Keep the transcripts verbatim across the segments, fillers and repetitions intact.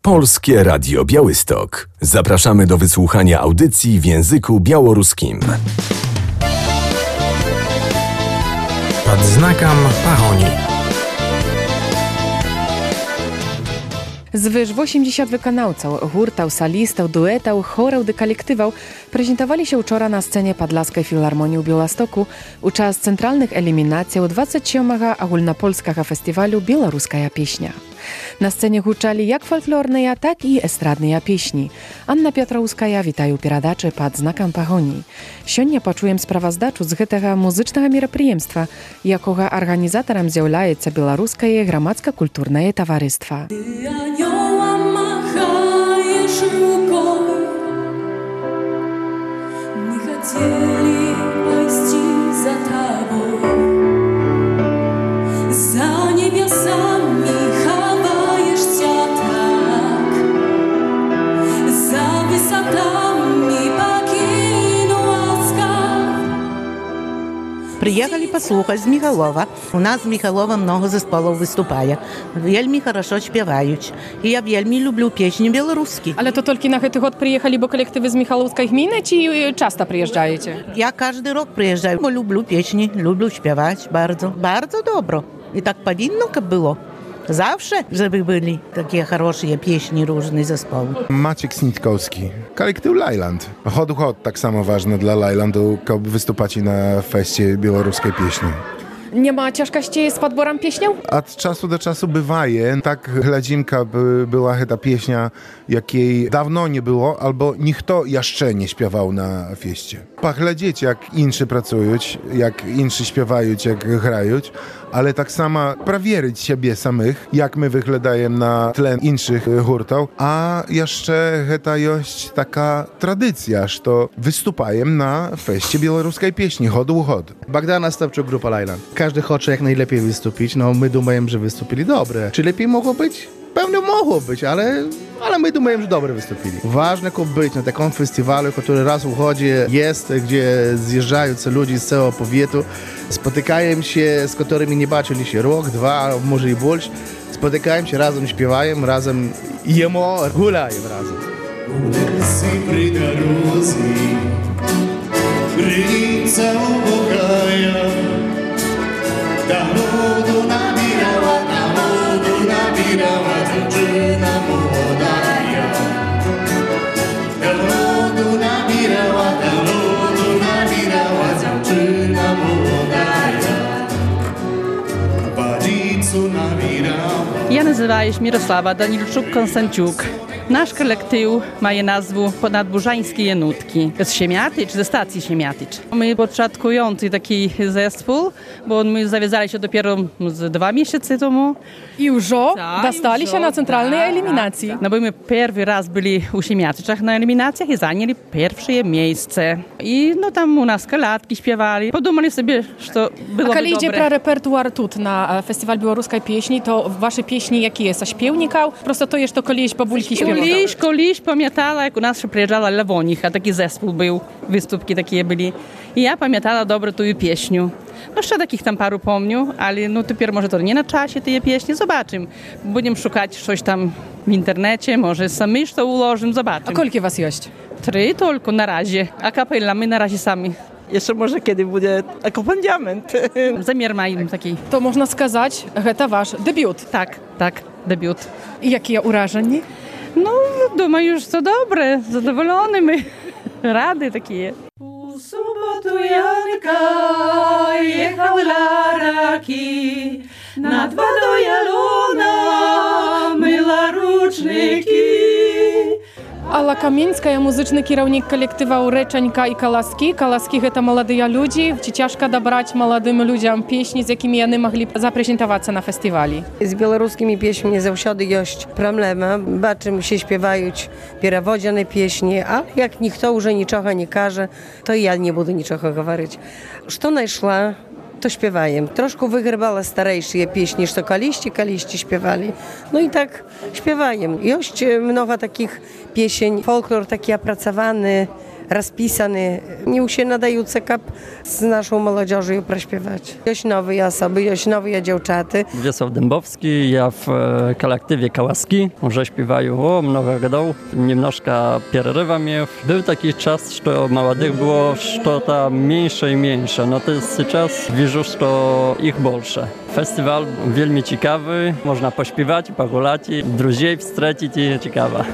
Polskie Radio Białystok. Zapraszamy do wysłuchania audycji w języku białoruskim. Pod znakом pahoni. Zwyż osiemdziesiąt wykonawców, hurtów, solistów, duetów, chorów i kolektywów prezentowali się wczoraj na scenie Podlaskiej Filharmonii w Białymstoku podczas centralnych eliminacji dwudziestego siódmego ogólnopolskiego festiwalu Białoruska Pieśnia. Na scenie huczali jak folklorne, tak i estradne pieśni. Anna Piotrowska witają передачи pod znakiem pahoni. Сегодня почуем справаздачу з гэтага музычнага мерапрыемства, якога арганізатарам з'яўляецца беларускае грамадска-культурнае таварыства. Приехали послухать з Михайлова. У нас з Михайлова много зесполов виступає. Вельми хорошо співають. І я вельми люблю пісні білоруські. Але то тільки на цей год приїхали, бо колективи з Михайловської гміни, чи часто приїжджаєте? Я кожен рік приїжджаю, бо люблю пісні, люблю співати bardzo. Bardzo добро. І так повинно, як було. Zawsze, żeby byli takie хорошие pieśni różnych zespołów. Maciek Snitkowski, kolektyw Lajland. Hod hod tak samo ważne dla Lajlandu, jak wystupać na feście białoruskiej pieśni. Nie ma ciężkości z podborem pieśnią? Od czasu do czasu bywaje. Tak hladzinka by była ta pieśnia, jakiej dawno nie było, albo nikt jeszcze nie śpiewał na fieście. Pachledzieć, jak inni pracują, jak inni śpiewają, jak grają, ale tak samo prawieryć siebie samych, jak my wyglądajemy na tle innych hurtów, a jeszcze to jest taka tradycja, że występujemy na feście białoruskiej pieśni, hodu hod. Bogdana Stawczuk, grupa Lajland. Każdy chce jak najlepiej wystąpić, no my думаем, że wystąpili dobre. Czy lepiej mogło być? Pewnie mogło być, ale, ale my думаем, że dobre wystąpili. Ważne być na takim festiwalu, który raz w chodzie jest, gdzie zjeżdżają ludzie z całego powiatu, spotykają się, z którymi nie baczyli się rok, dwa, może i больше. Spotykają się, razem śpiewają, razem jemo, gulają razem. Ja nazywam się Mirosława Danilczuk-Konstanciuk. Nasz kolektyw ma nazwę Ponadburzańskie Jenutki. Z Siemiatycz, ze stacji Siemiatycz. My początkujący taki zespół, bo my zawiązali się dopiero z dwa miesiące temu. I już dostali się na centralnej eliminacji. No bo my pierwszy raz byli u Siemiatyczach na eliminacjach i zajęli pierwsze miejsce. I no tam u nas kalatki śpiewali. Podumali sobie, że to byłoby dobre. A kiedy idzie pro repertuar tu na Festiwal Białoruskiej Pieśni, to wasze pieśni jakie jest? Śpiewnikał? Prosto to jest to kolieś babulki śpiewał. Колись, колись пам'ятала, як у нас ще приїжджала Лавоніха, такий зespół був, виступки такі були. І я пам'ятала добре ту пісню. No ще takich tam paru pomniu, ale no тепер może to nie na czasie tej pieśni, zobaczymy. Będziemy szukać coś tam w internecie, może sami to ułożymy, zobaczymy. A koliki was jest? Trzy tylko na razie, a kapella my na razie sami. Jeszcze może kiedy będzie akompaniament. Zamiar mają taki. To można сказать, to wasz debiut. Tak, tak, debiut. I jakie urażenie? No, думаю, że to dobre, zadowolony my, rady takie. U sobotu Janka jechał laraki, na dwa do Jaluna myła ruczniki. Alla Kamieńska, muzyczny kierownik kolektywa Ureczanka i Kalaski. Kalaski to młodzi ludzie. Czy ciężko dobrać młodym ludziom pieśni, z jakimi oni mogli zaprezentować się na festiwali? Z białoruskimi pieśniami zawsze jest problem. Baczymy się śpiewaють pierwodziane pieśni, a jak nikt już niczego nie każe, to ja nie będę niczego mówić. Co najszła, to śpiewajem. Troszkę wygrbała starejsze pieśni, co kaliści, kaliści śpiewali. No i tak śpiewajem. Jest mnogo takich pieśni, folklor taki opracowany, rozpisany. Nie się nadające kap z naszą młodzieżą prośpiewać. Jest nowe osoby, jest nowe dziewczaty. Wiesław Dębowski, ja w kolektywie Kałaski, że śpiewają o mnogo годов. Немножко перерыва miał. Był taki czas, że młodych było что to mniejsze i mniejsze. No to сейчас widzę, że ich больше. Festiwal wielmi ciekawy, można pośpiewać, pogulać, друзей wstrzecić i ciekawa.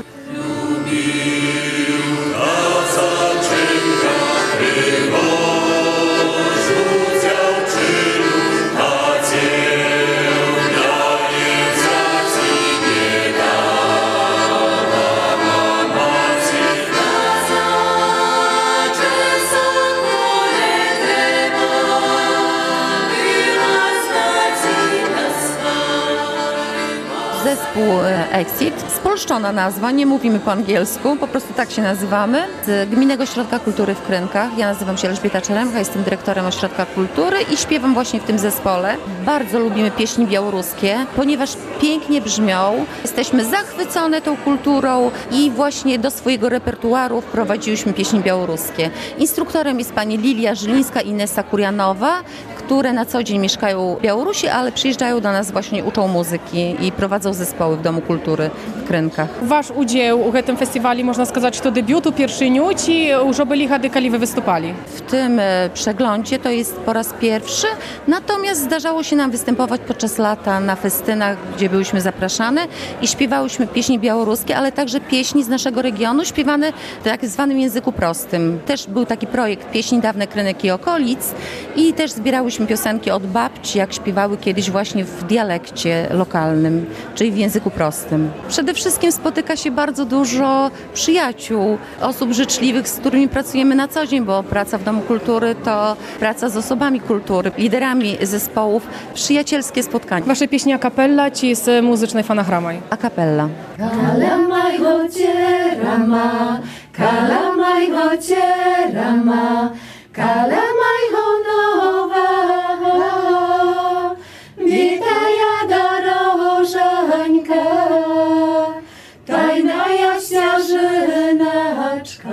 Zespół Exit, spolszczona nazwa, nie mówimy po angielsku, po prostu tak się nazywamy. Z Gminnego Ośrodka Kultury w Krynkach. Ja nazywam się Elżbieta Czeremcha, jestem dyrektorem Ośrodka Kultury i śpiewam właśnie w tym zespole. Bardzo lubimy pieśni białoruskie, ponieważ pięknie brzmią. Jesteśmy zachwycone tą kulturą i właśnie do swojego repertuaru wprowadziłyśmy pieśni białoruskie. Instruktorem jest pani Lilia Żylińska i Inessa Kurianowa, które na co dzień mieszkają w Białorusi, ale przyjeżdżają do nas właśnie, uczą muzyki i prowadzą zespoły w Domu Kultury w Krynkach. Wasz udział w tym festiwalu, można сказать, to debiutu pierwszy ci już byli hady, kiedy wy wystupali? W tym przeglądzie to jest po raz pierwszy, natomiast zdarzało się nam występować podczas lata na festynach, gdzie byłyśmy zapraszane i śpiewałyśmy pieśni białoruskie, ale także pieśni z naszego regionu, śpiewane w tak zwanym języku prostym. Też był taki projekt Pieśni dawne Krynek i okolic i też zbierałyśmy piosenki od babci, jak śpiewały kiedyś właśnie w dialekcie lokalnym, czyli w języku prostym. Przede wszystkim spotyka się bardzo dużo przyjaciół, osób życzliwych, z którymi pracujemy na co dzień, bo praca w Domu Kultury to praca z osobami kultury, liderami zespołów, przyjacielskie spotkania. Wasze pieśni a cappella czy z muzycznej fonogramoj? A cappella. Kalamaj hocierama, kalamaj hocierama, kalamaj honowa, witaja dorożańka, tajna jaśniarzynaczka.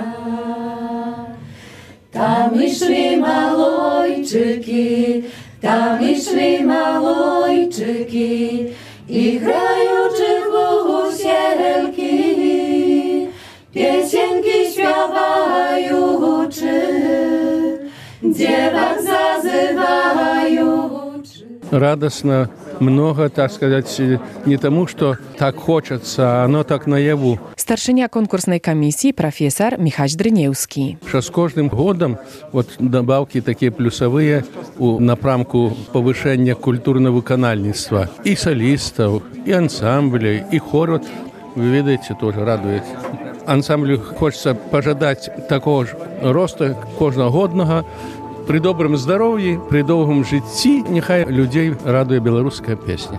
Tam i szli malojczyki, tam i szli malojczyki, i grajuczy głusielki, pieśnienki śpiewajuczy, dziewak zazywający. Радостно, много, так сказать, не тому, что так хочется, оно так наяву. Starszynia konkursnej komisji profesor Michał Dryniewski. С каждым годом вот добавки такие плюсовые у напрамку повышения культурно-выкональництва и солистов, и ансамблей, и хоров. Вы видите, тоже радует. Ансамблю хочется пожадать такого же роста кожногодного, при добром здоров'ї, при довгому житті, нехай людей радує білоруська пісня.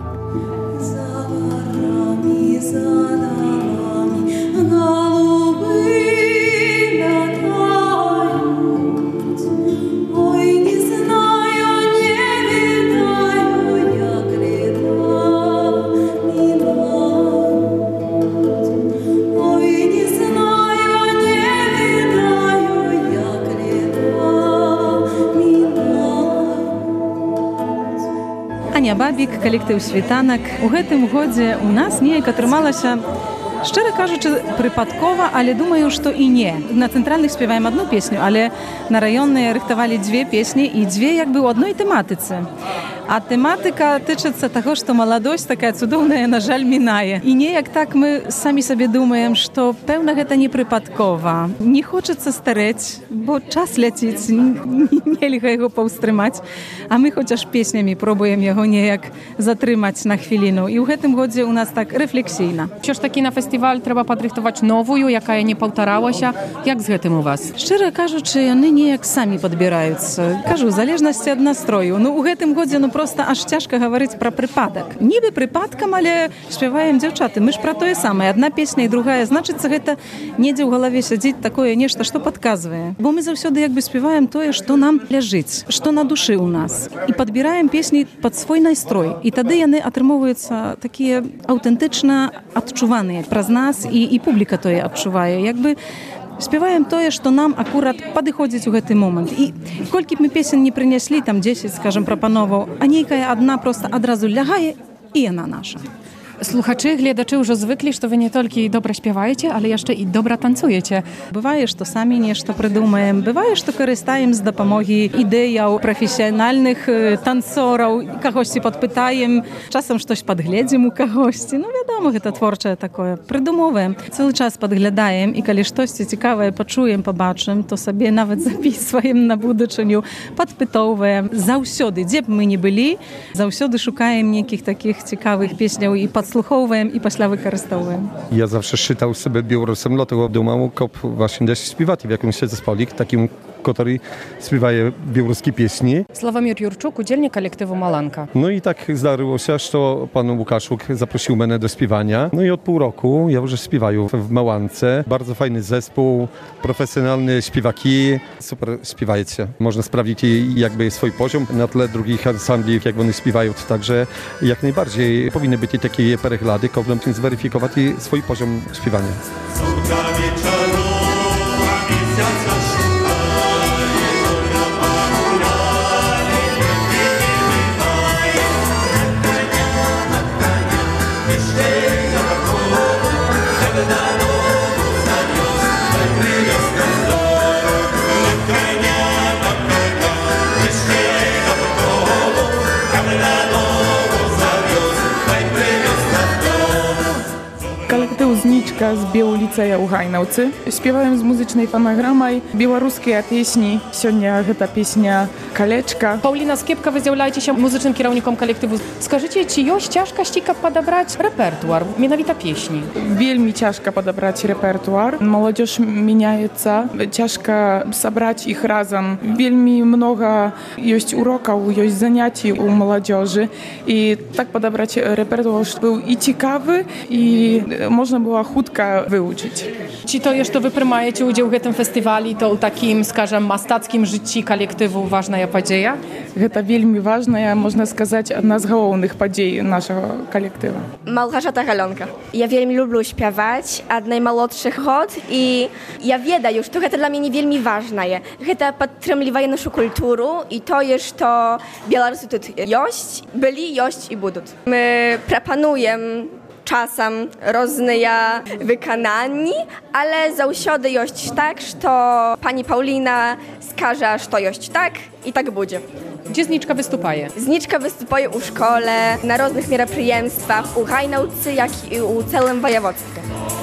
Аня Бабік, калектыў «Світанак». У гэтым годзе у нас неяк атрымалася, шчыра кажучы, прыпадкова, але думаю, што і не. На цэнтральных спяваем адну песню, але на раённыя рыхтавалі дзве песні і дзве як бы ў адной тэматыцы. А тэматыка тычыцца таго, што маладосць такая цудоўная, на жаль, мінае. І неяк так мы самі сабе думаем, што, пэўна, гэта не прыпадкова. Не хочацца старэць, бо час ляціць, нельга яго паўстрымаць. А мы хоць аж песнямі пробуем яго неяк затрымаць на хвіліну. І ў гэтым годзе у нас так рэфлексійна. Що ж такі на фестиваль трэба падрыхтаваць новую, якая не паўтаралася? Як з гэтым у вас? Шчыра кажучы, яны неяк самі падбіраюцца. Кажу, у залежнасці ад настрою. Ну, у гэтым годзе, ну, просто аж цяжка гаварыць пра прыпадак. Нібы прыпадкам, але спяваем дзяўчаты. Мы ж пра тое самае. Адна песня і другая. Значыцца, гэта недзе ў галаве сядзіць такое нешта, што падказвае. Бо мы заўсёды як бы спяваем тое, што нам ляжыць, што на душы ў нас. І падбіраем песні пад свой настрой. І тады яны атрымоўваюцца такія аўтэнтычна адчуваныя праз нас, і, і публіка тое адчувае. Як бы Спяваем тое, што нам акурат падыходзіць у гэты момант. І колькі б мы песен не прынеслі, там дзесяць, скажам, прапановаў, а нейкая адна проста адразу лягае, і яна наша. Слухачы, гледачы ўжо звыклі, што вы не толькі добра спяваеце, але яшчэ і добра танцуеце. Бывае, што самі нешта прыдумаем, бывае, што карыстаем з дапамогі ідэяў прафесіянальных танцораў, кагосьці падпытаем, часам штось падгледзім у кагосьці. Ну, вядома, гэта творчае такое. Прыдумоваем, цэлы час падглядаем, і калі штосьці цікавае пачуем, пабачым, то сабе нават запісваем на будучыню, падпытоўваем. Заўсёды, дзе б мы не былі, заўсёды шукаем нейкіх такіх цікавых песняў і пад слуховуємо і після використовуємо. Я завжди считав себе білорусом, dlatego думав, щоб właśnie десь співати в якомусь зесполі, таким, який співає білоруські пісні. Славомір Юрчук, удільник колективу «Маланка». No i tak zdarzyło się, że pan Łukaszuk zaprosił mnie do śpiewania. No i od pół roku ja już śpiewаю w Małance. Bardzo fajny zespół, profesjonalne śpiewaki, super śpiewajcie. Można sprawdzić jakby swój poziom na tle drugich ansambli, jak one śpiewają. Także jak najbardziej powinny być takie перегляди, коли можна zweryfikować swój poziom śpiewania. Знічка з Біоліцея у Гайнаўцы. Спеваем з музычнай фанаграмай беларускія песні. Сёння гэта песня «Калечка». Паўліна Скепка, вы з'яўляецеся музычным кіраўніком калектыву. Скажыце, ці ёсць цяжкасці, каб падабраць рэпертуар, менавіта песні? Вельмі цяжка падабраць рэпертуар. Маладзёж мяняецца, цяжка сабраць іх разам. Вельмі многа ёсць урокаў, ёсць заняцці у маладзёжы. І так падабраць рэпертуар, што быў і цікавы, і можна было хутка вывучыць. Ці тое, што вы прымаеце ўдзел у гэтым фестывалі, то ў такім, скажам, мастацкім жыцці калектыву важная падзея? Гэта вельмі важная, можна сказаць, адна з галоўных падзей нашага калектыва. Малгажата Галёнка. Я вельмі люблю śpiewać ад наймалодшых год, і я ведаю, што гэта для мяне вельмі важнае. Гэта падтрымлівае нашу культуру і тое, што беларусы тут ёсць, былі, ёсць і будуць. Мы прапануем czasem różne wykonania, ale zawsze jest tak, że pani Paulina skaże, że to jest tak i tak będzie. Gdzie Zniczka występuje? Zniczka występuje u szkole, na różnych meroprijemstwach, u Gajnałcy, jak i u całym województwie.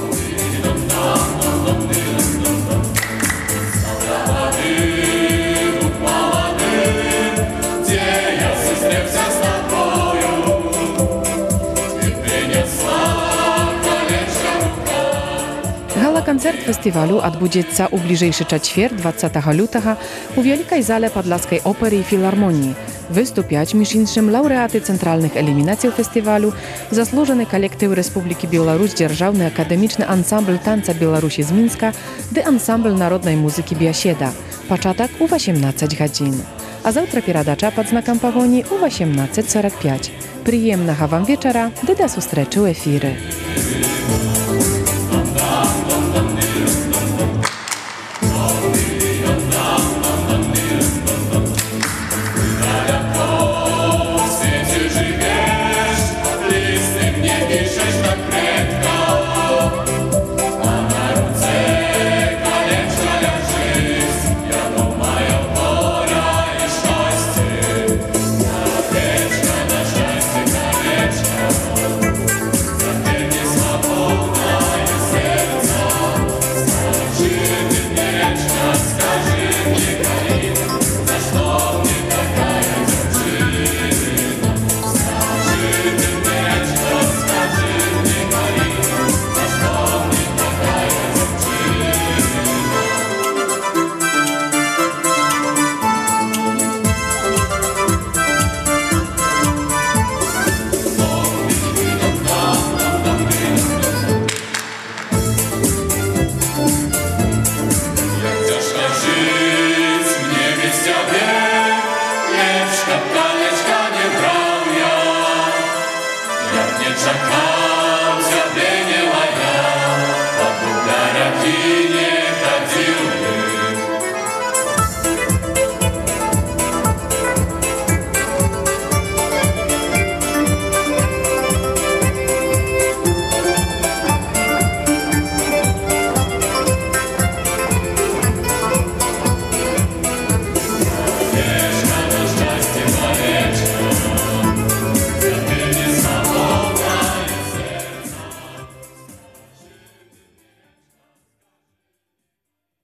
Gala-koncert festiwalu odbędzie u bliżejszy czwartek, dwudziestego lutego, u Wielkiej Zale Podlaskiej Opery i Filharmonii. Wystąpiać między innymi laureaty centralnych eliminacji festiwalu, zasłużony kolektyw Republiki Białoruś, Dzierżawny Akademiczny Ansambl Tanca Białorusi z Mińska, de Ansambl Narodnej Muzyki Biasieda. Początek u osiemnastej godziny. A zawtra pieradacza pod znakiem pogoni u osiemnastej czterdzieści pięć. Przyjemnego wam wieczora, do do zустрічі u efiry.